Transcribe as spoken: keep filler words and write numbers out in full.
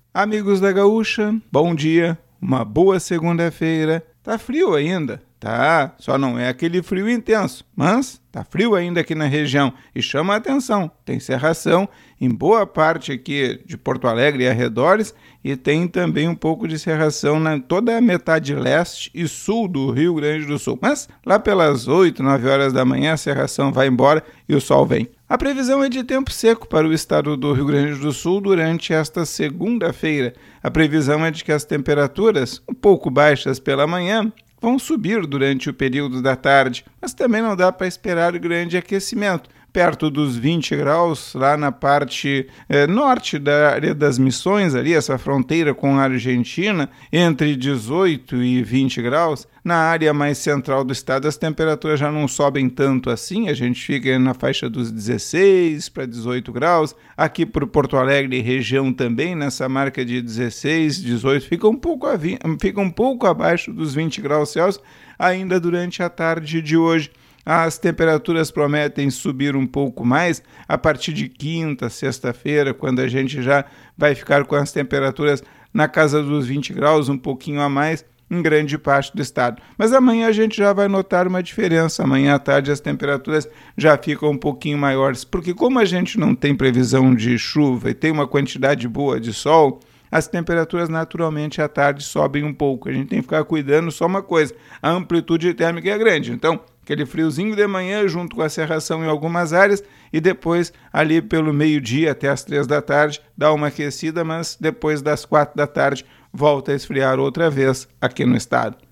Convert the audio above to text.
Amigos da Gaúcha, bom dia, uma boa segunda-feira. Tá frio ainda? Tá, só não é aquele frio intenso, mas tá frio ainda aqui na região e chama a atenção, tem cerração em boa parte aqui de Porto Alegre e arredores e tem também um pouco de cerração na toda a metade leste e sul do Rio Grande do Sul, mas lá pelas oito, nove horas da manhã a cerração vai embora e o sol vem. A previsão é de tempo seco para o estado do Rio Grande do Sul durante esta segunda-feira. A previsão é de que as temperaturas, um pouco baixas pela manhã, vão subir durante o período da tarde, mas também não dá para esperar grande aquecimento. Perto dos vinte graus, lá na parte eh, norte da área das Missões, ali, essa fronteira com a Argentina, entre dezoito e vinte graus. Na área mais central do estado, as temperaturas já não sobem tanto assim, a gente fica na faixa dos dezesseis para dezoito graus. Aqui por Porto Alegre e região também, nessa marca de dezesseis, dezoito, fica um pouco, a vi- fica um pouco abaixo dos vinte graus Celsius, ainda durante a tarde de hoje. As temperaturas prometem subir um pouco mais a partir de quinta, sexta-feira, quando a gente já vai ficar com as temperaturas na casa dos vinte graus, um pouquinho a mais, em grande parte do estado. Mas amanhã a gente já vai notar uma diferença. Amanhã à tarde as temperaturas já ficam um pouquinho maiores, porque como a gente não tem previsão de chuva e tem uma quantidade boa de sol, as temperaturas naturalmente à tarde sobem um pouco. A gente tem que ficar cuidando só uma coisa, a amplitude térmica é grande. Então, aquele friozinho de manhã junto com a cerração em algumas áreas e depois ali pelo meio-dia até as três da tarde dá uma aquecida, mas depois das quatro da tarde volta a esfriar outra vez aqui no estado.